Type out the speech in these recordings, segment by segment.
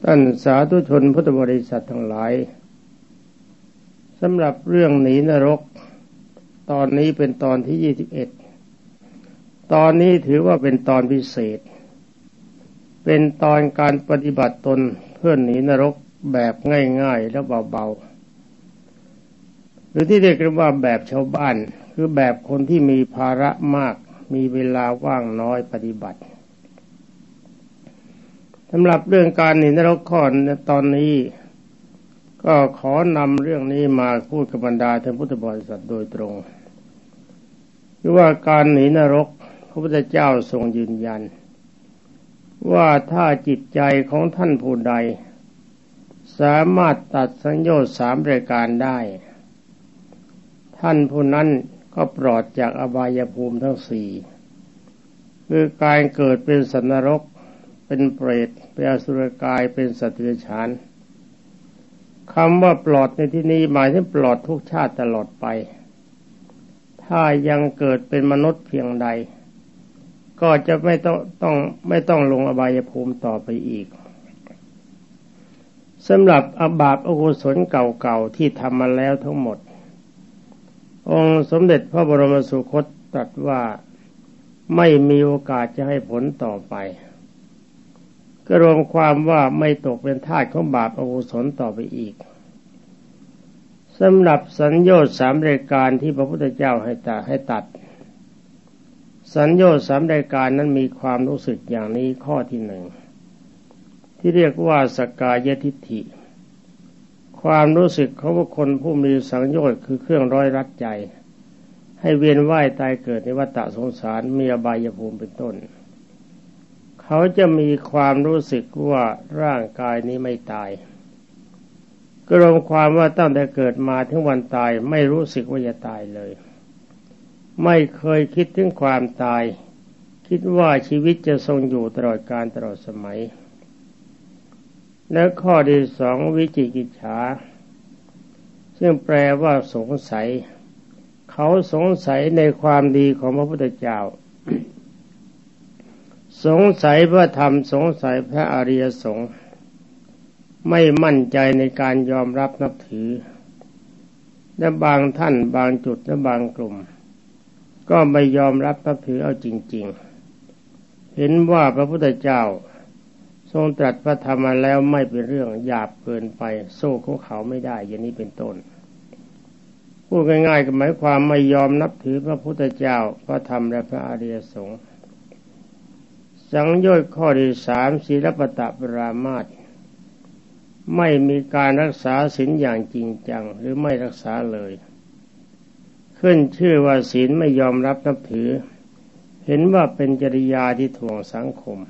ท่านสาธุชนพุทธบริษัททั้งหลายสำหรับเรื่องหนีนรกตอนนี้เป็นตอนที่21ตอนนี้ถือว่าเป็นตอนพิเศษเป็นตอนการปฏิบัติตนเพื่อหนีนรกแบบง่ายๆและเบาๆหรือที่เรียกกันว่าแบบชาวบ้านคือแบบคนที่มีภาระมากมีเวลาว่างน้อยปฏิบัติสำหรับเรื่องการหนีนรกข้อตอนนี้ก็ขอนำเรื่องนี้มาพูดกับบรรดาท่านพุทธบริษัทโดยตรงคือว่าการหนีนรกพระพุทธเจ้าทรงยืนยันว่าถ้าจิตใจของท่านผู้ใดสามารถตัดสังโยชน์3 รายการได้ท่านผู้นั้นก็ปลอดจากอบายภูมิทั้ง4คือการเกิดเป็นสัตว์นรกเป็นเปรตเป็นอสุรกายเป็นสัตว์เดรัจฉานคำว่าปลอดในที่นี้หมายถึงปลอดทุกชาติตลอดไปถ้ายังเกิดเป็นมนุษย์เพียงใดก็จะไม่ต้องลงอบายภูมิต่อไปอีกสำหรับอบาปอกุศลเก่าๆที่ทำมาแล้วทั้งหมดองค์สมเด็จพระบรมสุคตตรัสว่าไม่มีโอกาสจะให้ผลต่อไปก็รวมความว่าไม่ตกเป็นทาสของบาปอกุศลต่อไปอีกสำหรับสัญโยชน์3 รายการที่พระพุทธเจ้าให้ตัดสัญโยชน์3 รายการนั้นมีความรู้สึกอย่างนี้ข้อที่1ที่เรียกว่าสกายทิฏฐิความรู้สึกของบุคคลผู้มีสังโยชน์คือเครื่องร้อยรัดใจให้เวียนว่ายตายเกิดในวัฏสงสารมีอบายภูมิเป็นต้นเขาจะมีความรู้สึกว่าร่างกายนี้ไม่ตายก็รวมความว่าตั้งแต่เกิดมาถึงวันตายไม่รู้สึกว่าจะตายเลยไม่เคยคิดถึงความตายคิดว่าชีวิตจะทรงอยู่ตลอดกาลตลอดสมัยและข้อที่2วิจิกิจฉาซึ่งแปลว่าสงสัยเขาสงสัยในความดีของพระพุทธเจ้าสงสัยพระธรรมสงสัยพระอริยสงฆ์ไม่มั่นใจในการยอมรับนับถือและบางท่านบางจุดและบางกลุ่มก็ไม่ยอมรับนับถือเอาจริงๆเห็นว่าพระพุทธเจ้าทรงตรัสพระธรรมมาแล้วไม่เป็นเรื่องหยาบเกินไปสู้ของเขาไม่ได้อย่างนี้เป็นต้นพูดง่ายๆก็หมายความไม่ยอมนับถือพระพุทธเจ้าพระธรรมและพระอริยสงฆ์สังโยชน์ข้อที่3ศีลปตปรามาสไม่มีการรักษาศีลอย่างจริงจังหรือไม่รักษาเลยขึ้นชื่อว่าศีลไม่ยอมรับนับถือเห็นว่าเป็นจริยาที่ถ่วงสังคม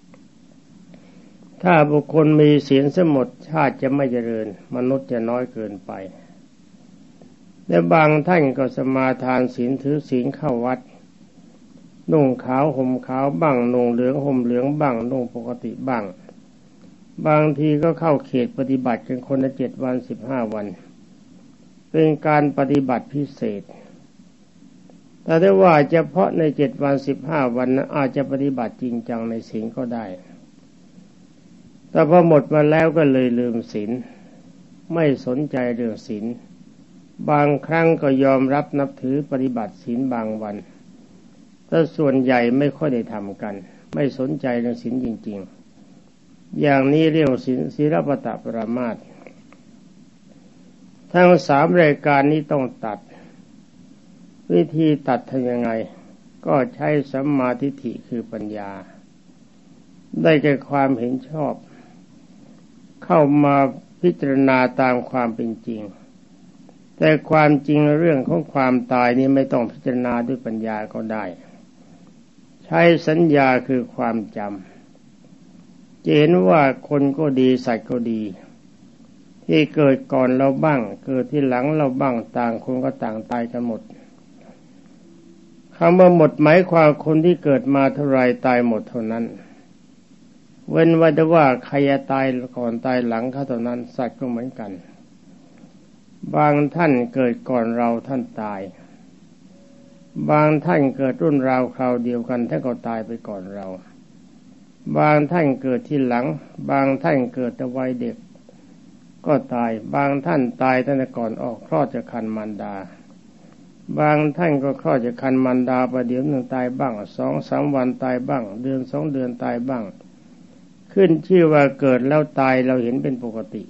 ถ้าบุคคลมีศีลสมดชาติจะไม่เจริญมนุษย์จะน้อยเกินไปและบางท่านก็สมาทานศีลถือศีลเข้าวัดนุ่งขาวห่มขาวบ้างนุ่งเหลืองห่มเหลืองบ้างนุ่งปกติบ้างบางทีก็เข้าเขตปฏิบัติกันคนละ7 วัน15 วันเป็นการปฏิบัติพิเศษแต่ได้ว่าเฉพาะใน7 วัน15 วันนั้นอาจจะปฏิบัติจริงจังในศีลก็ได้แต่พอหมดมาแล้วก็เลยลืมศีลไม่สนใจเรื่องศีลบางครั้งก็ยอมรับนับถือปฏิบัติศีลบางวันแต่ส่วนใหญ่ไม่ค่อยได้ทำกันไม่สนใจเรื่องศีลจริงๆอย่างนี้เรียกศีลปตปรามาสทั้ง3 รายการนี้ต้องตัดวิธีตัดทำยังไงก็ใช้สัมมาทิฏฐิคือปัญญาได้แก่ความเห็นชอบเข้ามาพิจารณาตามความเป็นจริงแต่ความจริงเรื่องของความตายนี้ไม่ต้องพิจารณาด้วยปัญญาก็ได้ใช้สัญญาคือความจำจะเห็นว่าคนก็ดีสัตว์ก็ดีที่เกิดก่อนเราบ้างเกิดที่หลังเราบ้างต่างคนก็ต่างตายกันหมดคำว่าหมดหมายความคนที่เกิดมาเท่าไรตายหมดเท่านั้นเว้นไว้แต่ว่าใครจะตายก่อนตายหลังเขาเท่านั้นสัตว์ก็เหมือนกันบางท่านเกิดก่อนเราท่านตายบางท่านเกิดรุ่นราวคราวเดียวกันท่านก็ตายไปก่อนเราบางท่านเกิดที่หลังบางท่านเกิดแต่วัยเด็กก็ตายบางท่านตายตั้งแต่ก่อนออกคลอดจากครรภ์มารดาบางท่านก็คลอดจากครรภ์มารดาประเดี๋ยวหนึ่งตายบ้าง2-3 วันตายบ้างเดือน2 เดือนตายบ้างขึ้นชื่อว่าเกิดแล้วตายเราเห็นเป็นปกติ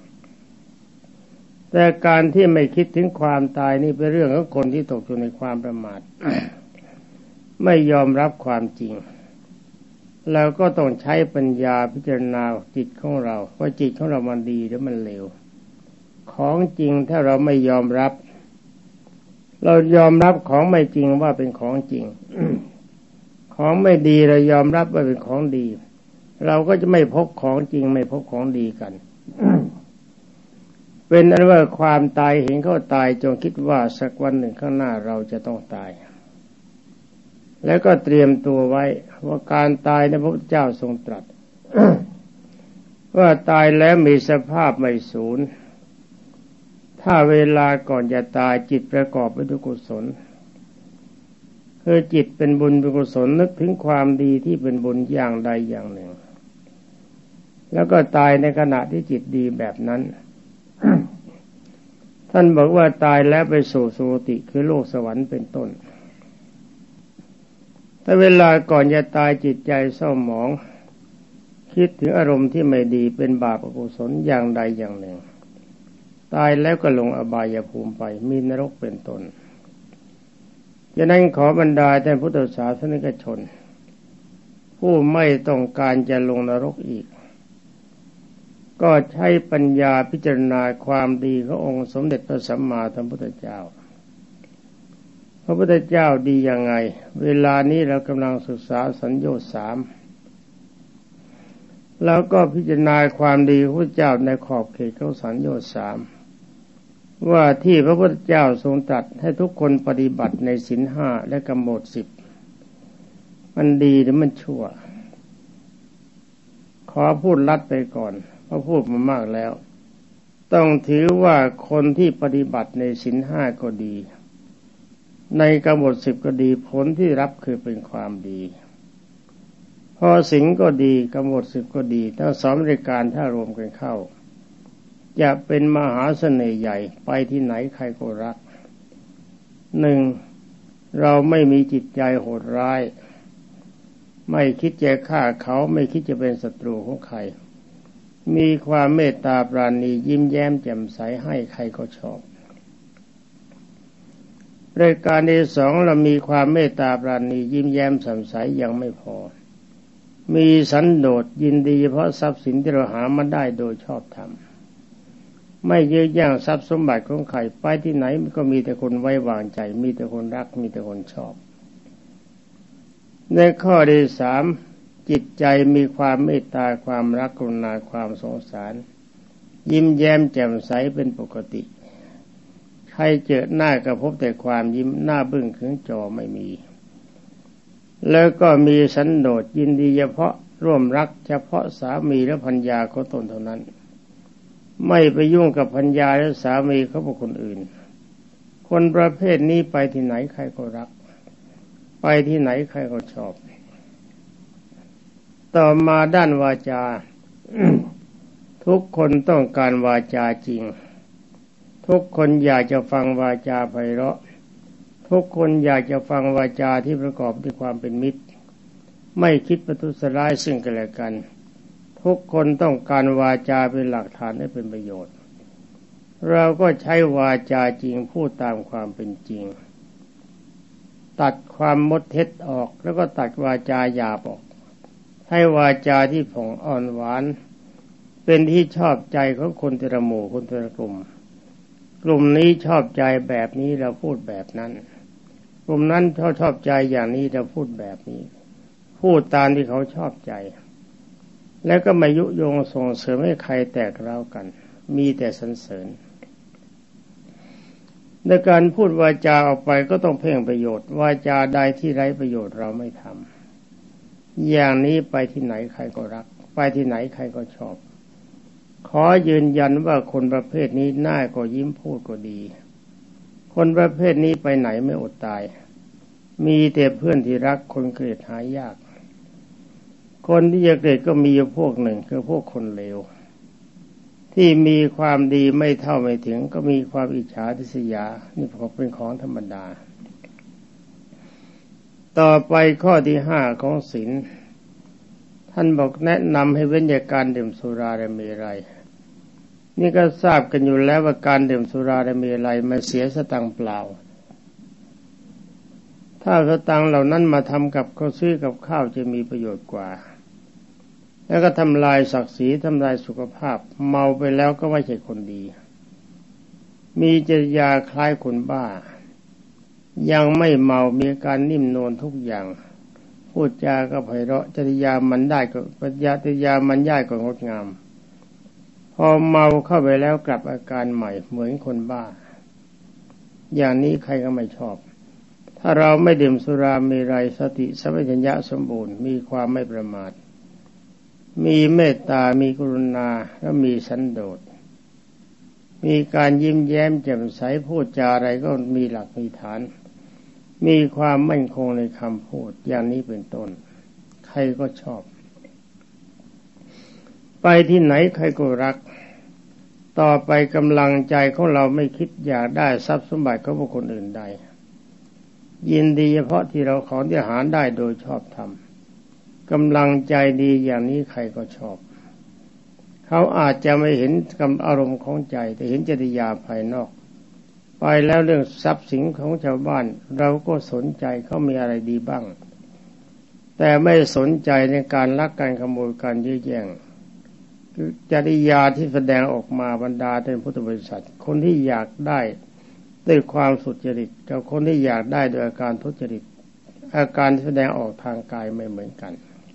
แต่การที่ไม่คิดถึงความตายนี่เป็นเรื่องของคนที่ตกอยู่ในความประมาท ไม่ยอมรับความจริงเราก็ต้องใช้ปัญญาพิจารณาจิตของเราว่าจิตของเรามันดีหรือมันเลวของจริงถ้าเราไม่ยอมรับเรายอมรับของไม่จริงว่าเป็นของจริง ของไม่ดีเรายอมรับว่าเป็นของดีเราก็จะไม่พบของจริงไม่พบของดีกัน เป็นอันว่าความตายเห็นเขาตายจงคิดว่าสักวันหนึ่งข้างหน้าเราจะต้องตายแล้วก็เตรียมตัวไว้ว่าการตายนะพระพุทธเจ้าทรงตรัส ว่าตายแล้วมีสภาพไม่สูญถ้าเวลาก่อนจะตายจิตประกอบไปด้วยกุศลคือจิตเป็นบุญเป็นกุศลนึกถึงความดีที่เป็นบุญอย่างใดอย่างหนึ่งแล้วก็ตายในขณะที่จิตดีแบบนั้น ท่านบอกว่าตายแล้วไปสู่สุคติคือโลกสวรรค์เป็นต้นแต่เวลาก่อนจะตายจิตใจเศร้าหมองคิดถึงอารมณ์ที่ไม่ดีเป็นบาปอกุศลอย่างใดอย่างหนึ่งตายแล้วก็ลงอบายภูมิไปมีนรกเป็นต้นฉะนั้นขอบรรดาท่านพุทธศาสนิกชนผู้ไม่ต้องการจะลงนรกอีกก็ใช้ปัญญาพิจารณาความดีขององค์สมเด็จพระสัมมาสัมพุทธเจ้าพระพุทธเจ้าดียังไงเวลานี้เรากำลังศึกษาสัญโยชน์3แล้วก็พิจารณาความดีของพระเจ้าในขอบเขตของสัญโยชน์3ว่าที่พระพุทธเจ้าทรงตรัสให้ทุกคนปฏิบัติในศีล5และกำหนด10มันดีหรือมันชั่วขอพูดลัดไปก่อนเพราะพูดมามากแล้วต้องถือว่าคนที่ปฏิบัติในศีล5ก็ดีในกำหนด10ก็ดีผลที่รับคือเป็นความดีพอศีลก็ดีกำหนด10ก็ดีทั้ง2รายการถ้ารวมกันเข้าจะเป็นมหาเสน่ห์ใหญ่ไปที่ไหนใครก็รัก 1. เราไม่มีจิตใจโหดร้ายไม่คิดจะฆ่าเขาไม่คิดจะเป็นศัตรูของใครมีความเมตตาปราณียิ้มแย้มแจ่มใสให้ใครก็ชอบรายการที่2เรามีความเมตตาปราณียิ้มแย้มแจ่มใสยังไม่พอมีสันโดษยินดีเพราะทรัพย์สินที่เราหามาได้โดยชอบธรรมไม่ยื้อแย่งทรัพย์สมบัติของใครไปที่ไหนก็มีแต่คนไว้วางใจมีแต่คนรักมีแต่คนชอบในข้อที่3จิตใจมีความเมตตาความรักกรุณาความสงสารยิ้มแย้มแจ่มใสเป็นปกติใครเจอหน้าก็พบแต่ความยิ้มหน้าบึ้งขึงจอไม่มีแล้วก็มีสันโดษยินดีเฉพาะร่วมรักเฉพาะสามีและภรรยาของตนเท่านั้นไม่ไปยุ่งกับภรรยาและสามีเขาบุคคลอื่นคนประเภทนี้ไปที่ไหนใครก็รักไปที่ไหนใครก็ชอบต่อมาด้านวาจา ทุกคนต้องการวาจาจริงทุกคนอยากจะฟังวาจาไพเราะทุกคนอยากจะฟังวาจาที่ประกอบด้วยความเป็นมิตรไม่คิดประทุษร้ายซึ่งกันและกันทุกคนต้องการวาจาเป็นหลักฐานให้เป็นประโยชน์เราก็ใช้วาจาจริงพูดตามความเป็นจริงตัดความมดเท็จออกแล้วก็ตัดวาจาหยาบออกให้วาจาที่ผ่องอ่อนหวานเป็นที่ชอบใจของคนแต่ละหมู่คนแต่ละกลุ่มกลุ่มนี้ชอบใจแบบนี้เราพูดแบบนั้นกลุ่มนั้นชอบใจอย่างนี้เราพูดแบบนี้พูดตามที่เขาชอบใจแล้วก็ไม่ยุยงส่งเสริมให้ใครแตกร้าวกันมีแต่สรรเสริญในการพูดวาจาออกไปก็ต้องเพ่งประโยชน์วาจาใดที่ไร้ประโยชน์เราไม่ทำอย่างนี้ไปที่ไหนใครก็รักไปที่ไหนใครก็ชอบขอยืนยันว่าคนประเภทนี้หน้าก็ยิ้มพูดก็ดีคนประเภทนี้ไปไหนไม่อดตายมีแต่เพื่อนที่รักคนเกลียดหายากคนที่จะเกลียดก็มีอยู่พวกหนึ่งคือพวกคนเลวที่มีความดีไม่เท่าไม่ถึงก็มีความอิจฉาริษยานี่เป็นของธรรมดาต่อไปข้อที่5ของศีลท่านบอกแนะนำให้เว้นจากการดื่มสุราและเมรัยนี่ก็ทราบกันอยู่แล้วว่าการดื่มสุราและเมรัยมันเสียสตังค์เปล่าถ้าสตังค์เหล่านั้นมาทำกับข้าวซื้อกับข้าวจะมีประโยชน์กว่าแล้วก็ทำลายศักดิ์ศรีทำลายสุขภาพเมาไปแล้วก็ไม่ใช่คนดีมีจริยาคล้ายคนบ้ายังไม่เมามีการนิ่มนวลทุกอย่างพูดจาก็ไพเราะจริยามันได้ก็ปัญญาจริยามันย่ายก็งดงามพอเมาเข้าไปแล้วกลับอาการใหม่เหมือนคนบ้าอย่างนี้ใครก็ไม่ชอบถ้าเราไม่ดื่มสุราเมรัยสติสัมปชัญญะสมบูรณ์มีความไม่ประมาทมีเมตตามีกรุณาและมีสันโดษมีการยิ้มแย้มแจ่มใสพูดจาอะไรก็มีหลักมีฐานมีความมั่นคงในคำพูดอย่างนี้เป็นต้นใครก็ชอบไปที่ไหนใครก็รักต่อไปกำลังใจของเราไม่คิดอยากได้ทรัพย์สมบัติของบุคคลอื่นใดยินดีเฉพาะที่เราของที่หาได้โดยชอบธรรมกำลังใจดีอย่างนี้ใครก็ชอบเขาอาจจะไม่เห็นอารมณ์ของใจแต่เห็นจริยาภายนอกไปแล้วเรื่องทรัพย์สินของชาวบ้านเราก็สนใจเขามีอะไรดีบ้างแต่ไม่สนใจในการลักการขโมยการยื้อแย่งจริยาที่แสดงออกมาบรรดาท่านพุทธบริษัทคนที่อยากได้ด้วยความสุจริตกับคนที่อยากได้โดยอาการทุจริตอาการที่แสดงออกทางกายไม่เหมือนกัน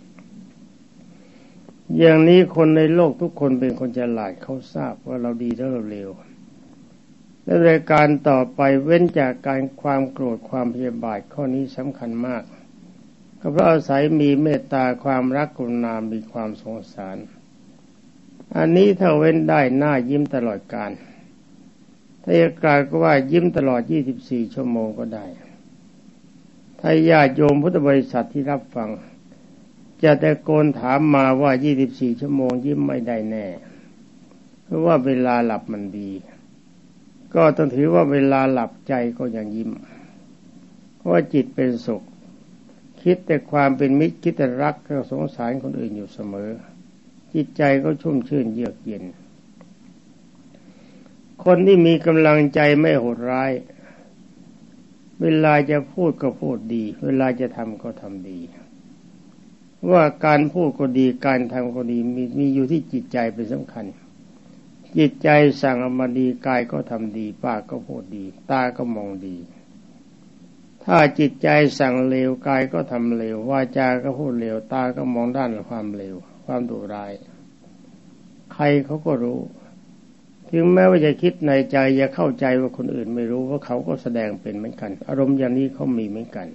อย่างนี้คนในโลกทุกคนเป็นคนฉลาดเขาทราบว่าเราดีและเราเลวและรายการต่อไปเว้นจากการความโกรธความพยาบาทข้อนี้สำคัญมากก็เพราะอาศัยมีเมตตาความรักกรุณามีความสงสารอันนี้ถ้าเว้นได้หน้ายิ้มตลอดกาลถ้าอยากกล่าวก็ว่ายิ้มตลอด24ชั่วโมงก็ได้ถ้าญาติโยมพุทธบริษัทที่รับฟังจะตะโกนถามมาว่า24ชั่วโมงยิ้มไม่ได้แน่เพราะว่าเวลาหลับมันดีก็ต้องถือว่าเวลาหลับใจก็ยังยิ้มเพราะว่าจิตเป็นสุขคิดแต่ความเป็นมิตรคิดแต่รักและสงสารคนอื่นอยู่เสมอจิตใจก็ชุ่มชื่นเยือกเย็นคนที่มีกำลังใจไม่โหดร้ายเวลาจะพูดก็พูดดีเวลาจะทำก็ทำดีว่าการพูดก็ดีการทำก็ดีมีอยู่ที่จิตใจเป็นสำคัญจิตใจสั่งออกมาดีกายก็ทำดีปากก็พูดดีตาก็มองดีถ้าจิตใจสั่งเลวกายก็ทำเลววาจาก็พูดเลวตาก็มองด้านความเลวความดุร้ายใครเขาก็รู้ถึงแม้ว่าจะคิดในใจอย่าเข้าใจว่าคนอื่นไม่รู้ว่าเขาก็แสดงเป็นเหมือนกันอารมณ์อย่างนี้เขามีเหมือนกัน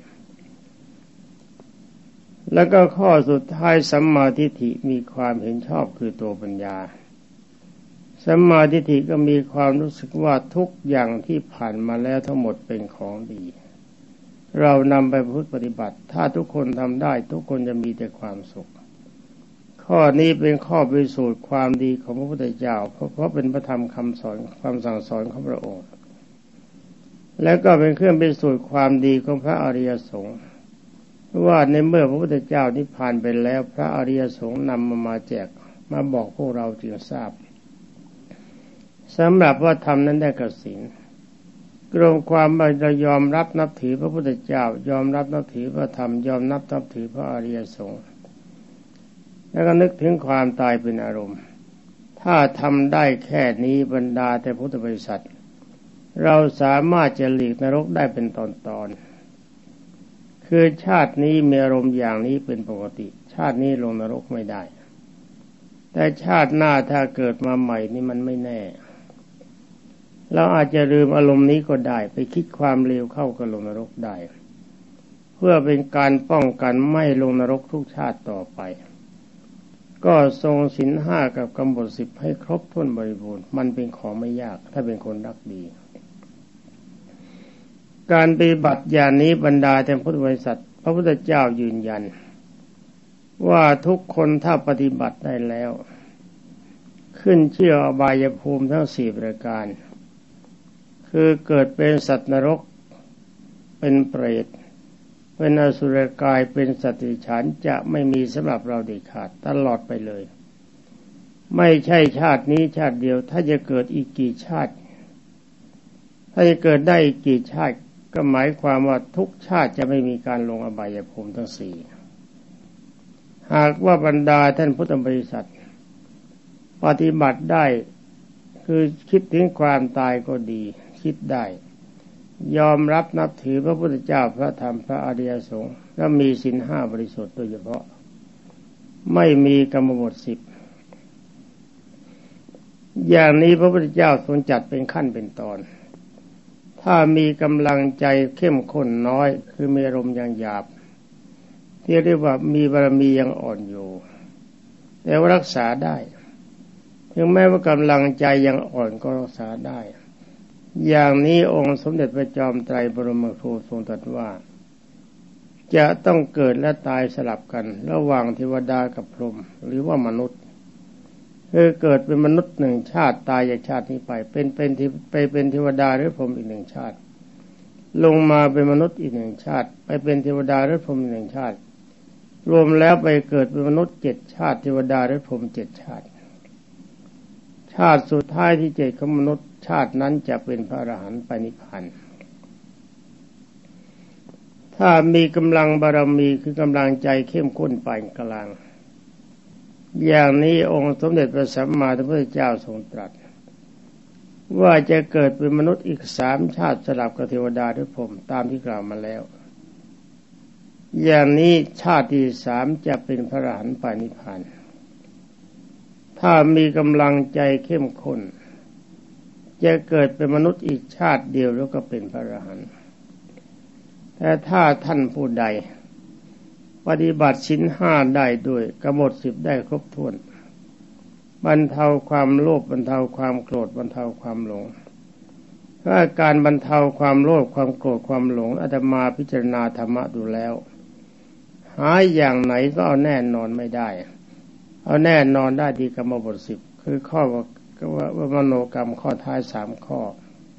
แล้วก็ข้อสุดท้ายสัมมาทิฏฐิมีความเห็นชอบคือตัวปัญญาสัมมาทิฏฐิก็มีความรู้สึกว่าทุกอย่างที่ผ่านมาแล้วทั้งหมดเป็นของดีเรานำไปพูดปฏิบัติถ้าทุกคนทำได้ทุกคนจะมีแต่ความสุขข้อนี้เป็นข้อพิสูจน์ความดีของพระพุทธเจ้าเพราะเป็นพระธรรมคำสอนความสั่งสอนของพระองค์แล้วก็เป็นเครื่องพิสูจน์ความดีของพระอริยสงฆ์ว่าในเมื่อพระพุทธเจ้านิพพานไปแล้วพระอริยสงฆ์นำมาแจกมาบอกพวกเราจึงทราบสำหรับว่าธรรมนั้นได้กับศีลรวมความว่าเรายอมรับนับถือพระพุทธเจ้ายอมรับนับถือพระธรรมยอมนับถือพระอริยสงฆ์แล้วก็นึกถึงความตายเป็นอารมณ์ถ้าทำได้แค่นี้บรรดาแต่พุทธบริษัทเราสามารถจะหลีกนรกได้เป็นตอนๆคือชาตินี้มีอารมณ์อย่างนี้เป็นปกติชาตินี้ลงนรกไม่ได้แต่ชาติหน้าถ้าเกิดมาใหม่นี่มันไม่แน่เราอาจจะลืมอารมณ์นี้ก็ได้ไปคิดความเลวเข้ากับลงนรกได้เพื่อเป็นการป้องกันไม่ลงนรกทุกชาติต่อไปก็ทรงศีล5กับกำหนด10ให้ครบถ้วนบริบูรณ์มันเป็นของไม่ยากถ้าเป็นคนรักดีการปฏิบัติอย่างนี้บรรดาแต่พุทธบริษัทพระพุทธเจ้ายืนยันว่าทุกคนถ้าปฏิบัติได้แล้วขึ้นชื่ออบายภูมิทั้งสี่ประการคือเกิดเป็นสัตว์นรกเป็นเปรตเป็นอสุรกายเป็นสัตว์เดรัจฉานจะไม่มีสำหรับเราเด็ดขาดตลอดไปเลยไม่ใช่ชาตินี้ชาติเดียวถ้าจะเกิดอีกกี่ชาติถ้าจะเกิดได้อีกกี่ชาติก็หมายความว่าทุกชาติจะไม่มีการลงอบายภูมิทั้งสี่หากว่าบรรดาท่านพุทธบริษัทปฏิบัติได้คือคิดถึงความตายก็ดีคิดได้ยอมรับนับถือพระพุทธเจ้าพระธรรมพระอริยสงฆ์และมีศีลห้าบริสุทธิ์โดยเฉพาะไม่มีกรรมบท10อย่างนี้พระพุทธเจ้าทรงจัดเป็นขั้นเป็นตอนถ้ามีกำลังใจเข้มข้นน้อยคือมีอารมณ์ยังหยาบที่เรียกว่ามีบารมียังอ่อนอยู่แต่ว่ารักษาได้ถึงแม้ว่ากำลังใจยังอ่อนก็รักษาได้อย่างนี้องค์สมเด็จพระจอมไตรบรมครูทรงตรัสว่าจะต้องเกิดและตายสลับกันระหว่างเทวดากับพรหมหรือว่ามนุษย์คือเกิดเป็นมนุษย์หนึ่งชาติตายจากชาตินี้ไปเป็นเทวดาหรือพรหมอีกหนึ่งชาติลงมาเป็นมนุษย์อีกหนึ่งชาติไปเป็นเทวดาหรือพรหมอีกหนึ่งชาติรวมแล้วไปเกิดเป็นมนุษย์7ชาติเทวดาหรือพรหม7ชาติชาติสุดท้ายที่7ของมนุษย์ชาตินั้นจะเป็นพระอรหันต์ไปนิพพานถ้ามีกำลังบารมีคือกำลังใจเข้มข้นปานกลางอย่างนี้องค์สมเด็จพระสัมมาสัมพุทธเจ้าทรงตรัสว่าจะเกิดเป็นมนุษย์อีก3ชาติสลับกับเทวดาหรือพรหมตามที่กล่าวมาแล้วอย่างนี้ชาติที่3จะเป็นพระอรหันต์ไปนิพพานถ้ามีกำลังใจเข้มข้นจะเกิดเป็นมนุษย์อีกชาติเดียวแล้วก็เป็นพระอรหันต์แต่ถ้าท่านผู้ใดปฏิบัติศีล5ได้ด้วยกำหนด10ได้ครบถ้วนบรรเทาความโลภบรรเทาความโกรธบรรเทาความหลงถ้าการบรรเทาความโลภความโกรธความหลงอาตมาพิจารณาธรรมะดูแล้วหาอย่างไหนก็เอาแน่นอนไม่ได้เอาแน่นอนได้ที่กรรมบท10คือข้อว่ามโนกรรมข้อท้าย3ข้อ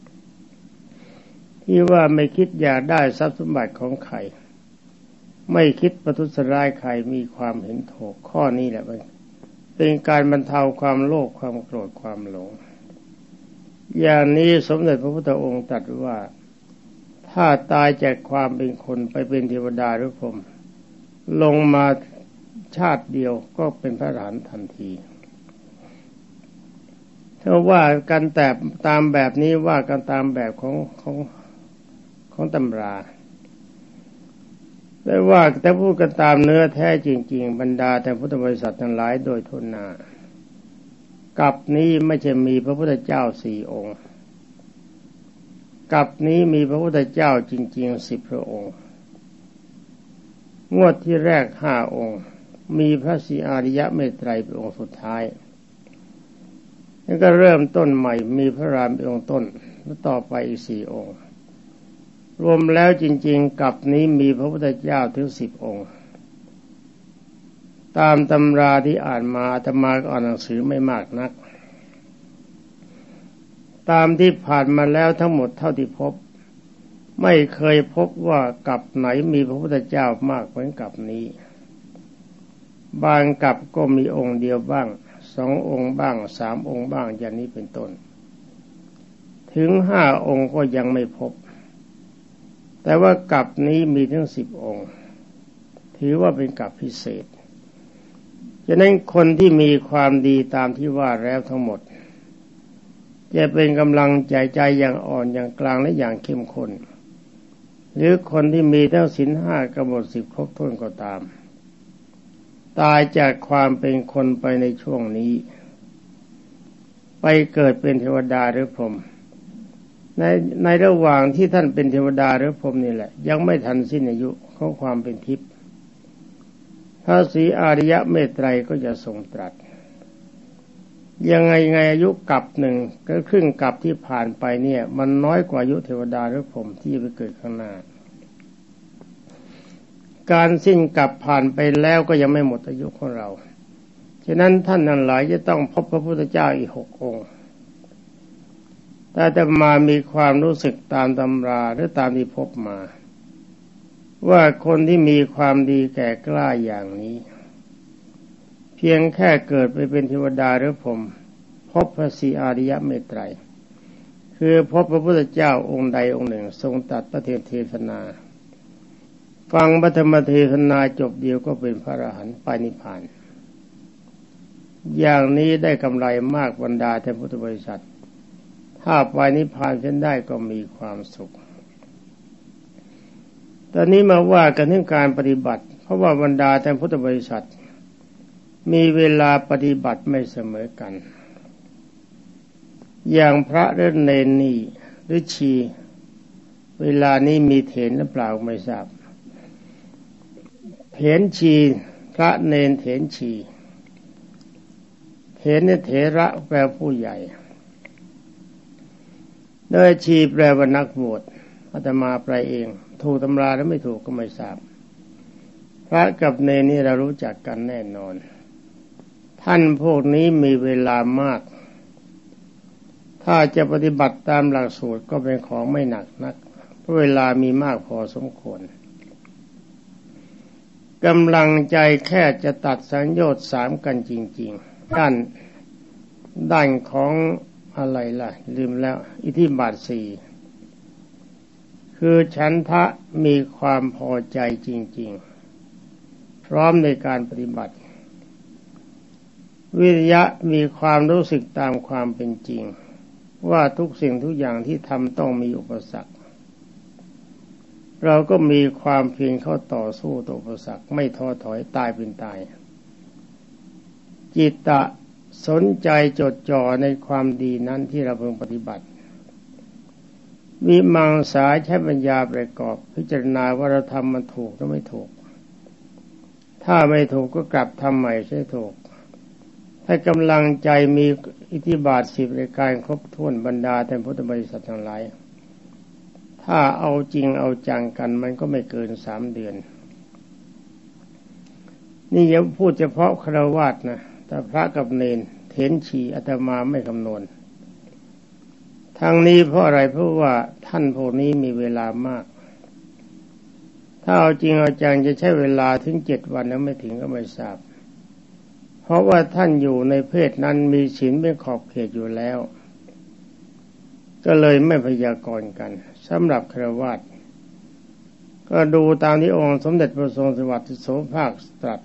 ที่ว่าไม่คิดอยากได้ทรัพย์สมบัติของใครไม่คิดประทุษร้ายใครมีความเห็นถูกข้อนี้แหละเป็นการบรรเทาความโลภความโกรธความหลงอย่างนี้สมเด็จพระพุทธองค์ตรัสว่าถ้าตายจากความเป็นคนไปเป็นเทวดาหรือพรหมลงมาชาติเดียวก็เป็นพระอรหันต์ทันทีถ้าว่ากันแต่ตามแบบนี้ว่ากันตามแบบของตำราแต่ว่าแต่พูดกันตามเนื้อแท้จริงๆบรรดาแต่พุทธบริษัททั้งหลายโดยทั่วหน้ากับนี้ไม่ใช่มีพระพุทธเจ้า4องค์กับนี้มีพระพุทธเจ้าจริงๆ10พระองค์งวดที่แรก5องค์มีพระศรีอริยเมตไตรเป็นองค์สุดท้ายแล้วก็เริ่มต้นใหม่มีพระรามเป็นองค์ต้นแล้วต่อไปอีก4องค์รวมแล้วจริงๆกับนี้มีพระพุทธเจ้าถึง10องค์ตามตำราที่อ่านมาอาตมาก็อ่านหนังสือไม่มากนักตามที่ผ่านมาแล้วทั้งหมดเท่าที่พบไม่เคยพบว่ากับไหนมีพระพุทธเจ้ามากเหมือนกับนี้บางกับก็มีองค์เดียวบ้าง2องค์บ้าง3องค์บ้างอย่างนี้เป็นต้นถึง5องค์ก็ยังไม่พบแต่ว่ากับนี้มีถึง10องค์ถือว่าเป็นกับพิเศษฉะนั้นคนที่มีความดีตามที่ว่าแล้วทั้งหมดจะเป็นกำลังใจอย่างอ่อนอย่างกลางและอย่างเข้มข้นหรือคนที่มีทั้งศีล5กำหนด10ครบถ้วนก็ตามตายจากความเป็นคนไปในช่วงนี้ไปเกิดเป็นเทวดาหรือพรหมในระหว่างที่ท่านเป็นเทวดาหรือพรหมนี่แหละยังไม่ทันสิ้นอายุของความเป็นทิพย์พระศรีอริยเมตไตรก็จะทรงตรัสยังไงอายุกับหนึ่งก็ครึ่งกับที่ผ่านไปเนี่ยมันน้อยกว่าอายุเทวดาหรือพรหมที่ไปเกิดข้างหน้าการสิ้นกลับผ่านไปแล้วก็ยังไม่หมดอายุของเราฉะนั้นท่านทั้งหลายจะต้องพบพระพุทธเจ้าอีก6 องค์แต่อาตมามีความรู้สึกตามตำราหรือตามที่พบมาว่าคนที่มีความดีแก่กล้าอย่างนี้เพียงแค่เกิดไปเป็นเทวดาหรือพรหมพบพระศรีอริยเมตไตรคือพบพระพุทธเจ้าองค์ใดองค์หนึ่งทรงตรัสพระเทศนาฟังพระธรรมเทศนาจบเดียวก็เป็นพระอรหันต์ไปนิพพานอย่างนี้ได้กำไรมากบรรดาท่านพุทธบริษัทถ้าไปนิพพานเช่นได้ก็มีความสุขตอนนี้มาว่ากันถึงการปฏิบัติเพราะว่าบรรดาท่านพุทธบริษัทมีเวลาปฏิบัติไม่เสมอกันอย่างพระหรือเณรนี่หรือชีเวลานี้มีเถรหรือเปล่าไม่ทราบเถรชีพระเณรเถรชีเถรเนี่ยเถระแปลผู้ใหญ่โดยชีแปลว่านักบวชอาตมาแปลเองถูกตำราหรือไม่ถูกก็ไม่ทราบพระกับเณรนี่เรารู้จักกันแน่นอนท่านพวกนี้มีเวลามากถ้าจะปฏิบัติตามหลักสูตรก็เป็นของไม่หนักนักเพราะเวลามีมากพอสมควรกำลังใจแค่จะตัดสังโยชน์3กันจริงๆด้านของอะไรล่ะลืมแล้วอิทธิบาท4คือฉันทะมีความพอใจจริงๆพร้อมในการปฏิบัติวิริยะมีความรู้สึกตามความเป็นจริงว่าทุกสิ่งทุกอย่างที่ทำต้องมีอุปสรรคเราก็มีความเพียรเข้าต่อสู้ต่ออุปสรรคไม่ท้อถอยตายเป็นตายจิตตะสนใจจดจ่อในความดีนั้นที่เราเพิ่งปฏิบัติวิมังสาใช้ปัญญาประกอบพิจารณาว่าเราทำมันถูกหรือไม่ถูกถ้าไม่ถูกก็กลับทำใหม่ใช่ถูกให้กำลังใจมีอิทธิบาท10รายการครบถ้วนบรรดาท่านพุทธบริษัททั้งหลายถ้าเอาจริงเอาจังกันมันก็ไม่เกิน3 เดือนนี่อย่าพูดเฉพาะฆราวาสนะแต่พระกับเณรเถรชีอาตมาไม่คำนวณทางนี้เพราะอะไรเพราะว่าท่านพวกนี้มีเวลามากถ้าเอาจริงเอาจังจะใช้เวลาถึง7 วันแล้วไม่ถึงก็ไม่ทราบเพราะว่าท่านอยู่ในเพศนั้นมีศีลเป็นขอบเขตอยู่แล้วก็เลยไม่พยากรณ์กันสำหรับฆราวาสก็ดูตามที่องค์สมเด็จพระทรงสวัสดิโสภาคตรัส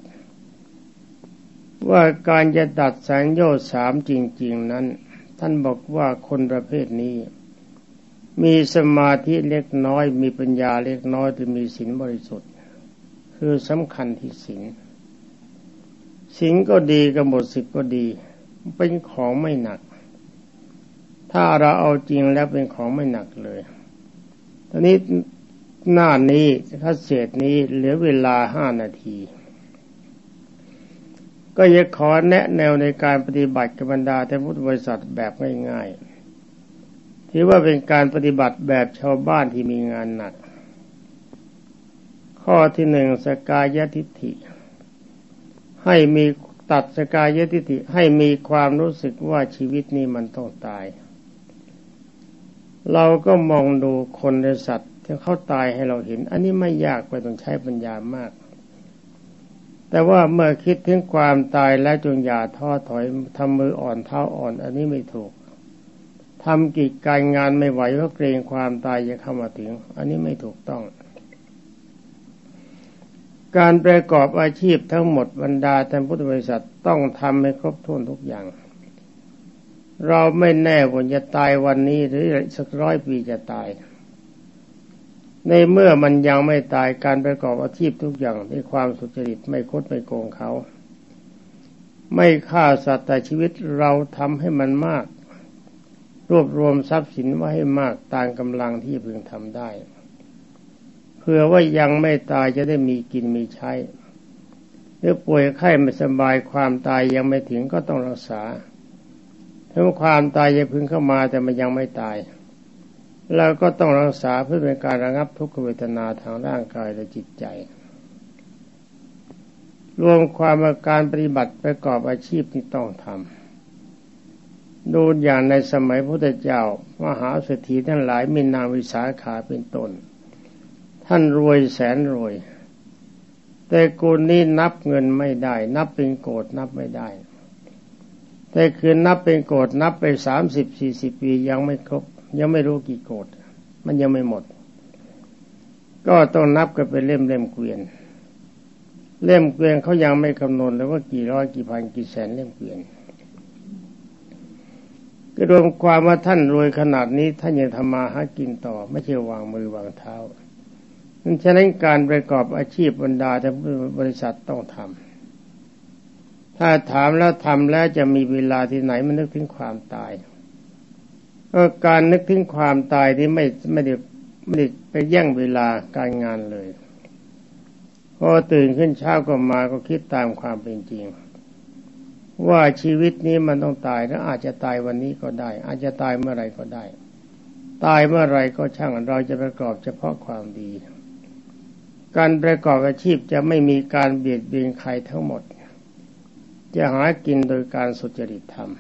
ว่าการจะตัดสังโยชน์3จริงๆนั้นท่านบอกว่าคนประเภทนี้มีสมาธิเล็กน้อยมีปัญญาเล็กน้อยแต่มีศีลบริสุทธิ์คือสำคัญที่ศีลก็ดีกำหนด10ก็ดีเป็นของไม่หนักถ้าเราเอาจริงแล้วเป็นของไม่หนักเลยตอนนี้หน้านี้คัดเศษนี้เหลือเวลา5 นาทีก็จะขอแนะแนวในการปฏิบัติกับบรรดาท่านพุทธบริษัทแบบง่ายๆที่ว่าเป็นการปฏิบัติแบบชาวบ้านที่มีงานหนักข้อที่1สกายทิฏฐิให้มีตัดสกายทิฏฐิให้มีความรู้สึกว่าชีวิตนี้มันต้องตายเราก็มองดูคนและสัตว์ที่เขาตายให้เราเห็นอันนี้ไม่ยากไปต้องใช้ปัญญามากแต่ว่าเมื่อคิดถึงความตายแล้วจงอย่าท้อถอยทำมืออ่อนเท้าอ่อนอันนี้ไม่ถูกทำกิจการงานไม่ไหวเพราะเกรงความตายจะเข้ามาถึงอันนี้ไม่ถูกต้องการประกอบอาชีพทั้งหมดบรรดาท่านพุทธบริษัทต้องทำให้ครบถ้วนทุกอย่างเราไม่แน่ว่าจะตายวันนี้หรือสัก100 ปีจะตายในเมื่อมันยังไม่ตายการประกอบอาชีพทุกอย่างด้วยความสุจริตไม่คดไม่โกงเขาไม่ฆ่าสัตว์แต่ชีวิตเราทำให้มันมากรวบรวมทรัพย์สินไว้ให้มากตามกำลังที่พึงทำได้เพื่อว่ายังไม่ตายจะได้มีกินมีใช้หรือป่วยไข้ไม่สบายความตายยังไม่ถึงก็ต้องรักษาถ้าความตายจะพึงเข้ามาแต่มันยังไม่ตายเราก็ต้องรักษาเพื่อเป็นการระงับทุกขเวทนาทางร่างกายและจิตใจรวมความว่าการปฏิบัติประกอบอาชีพที่ต้องทำดูอย่างในสมัยพระพุทธเจ้ามหาเศรษฐีทั้งหลายมีนางวิสาขาเป็นต้นท่านรวยแสนรวยแต่กูนี้นับเงินไม่ได้นับเป็นโกฏนับไม่ได้แต่คือนับเป็นโกฏนับไป30-40 ปียังไม่ครบยังไม่รู้กี่โกฏมันยังไม่หมดก็ต้องนับกันเป็นเล่มเกวียนเล่มเกวียนเขายังไม่คำนวณเลยว่ากี่ร้อยกี่พันกี่แสนเล่มเกวียนก็รวมความว่าท่านรวยขนาดนี้ท่านยังทำมาหากินต่อไม่ใช่วางมือวางเท้าฉะนั้นการประกอบอาชีพบรรดาแต่บริษัทต้องทำถ้าถามแล้วทำแล้วจะมีเวลาที่ไหนมันนึกถึงความตายก็การนึกถึงความตายที่ไม่ได้ไปแย่งเวลาการงานเลยพอตื่นขึ้นเช้าก็มาก็คิดตามความเป็นจริงว่าชีวิตนี้มันต้องตายและอาจจะตายวันนี้ก็ได้อาจจะตายเมื่อไรก็ได้ตายเมื่อไรก็ช่างเราจะประกอบเฉพาะความดีการประกอบอาชีพจะไม่มีการเบียดเบียนใครทั้งหมดจะหากินโดยการสุจริตธรรม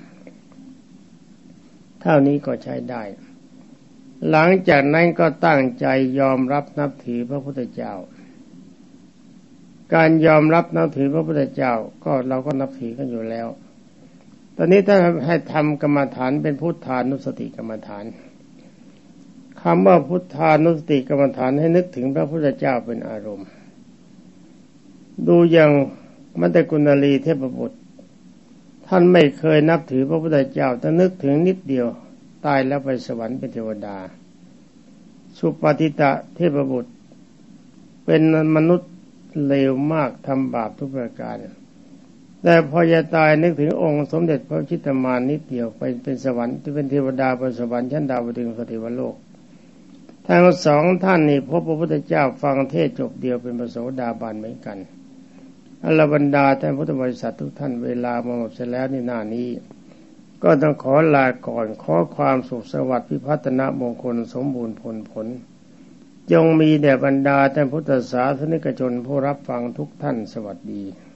เท่านี้ก็ใช้ได้หลังจากนั้นก็ตั้งใจยอมรับนับถือพระพุทธเจ้าการยอมรับนับถือพระพุทธเจ้าก็เราก็นับถือกันอยู่แล้วตอนนี้ถ้าให้ทำกรรมฐานเป็นพุทธานุสติกรรมฐานคำว่าพุทธานุสติกรรมฐานให้นึกถึงพระพุทธเจ้าเป็นอารมณ์ดูอย่างมัตตกุณลีเทพบุตรท่านไม่เคยนับถือพระพุทธเจ้าแต่นึกถึงนิดเดียวตายแล้วไปสวรรค์เป็นเทวดาสุปฏิตะเทพบุตรเป็นมนุษย์เลวมากทำบาปทุกประการแต่พอจะตายนึกถึงองค์สมเด็จพระชิตมารนิดเดียวไปเป็นสวรรค์ที่เป็นเทวดาบนสวรรค์ชั้นดาวดึงส์สถิวโลกทั้งสองท่านนี้พบพระพุทธเจ้าฟังเทศจบเดียวเป็นพระโสดาบันเหมือนกันอรบรรดาท่านพุทธบริษัททุกท่านเวลาหมดเสร็จแล้วในหน้านี้ก็ต้องขอลาก่อนขอความสุขสวัสดิ์พิพัฒนมงคลสมบูรณ์ผลจงมีแด่บรรดาท่านพุทธศาสนิกชนผู้รับฟังทุกท่านสวัสดี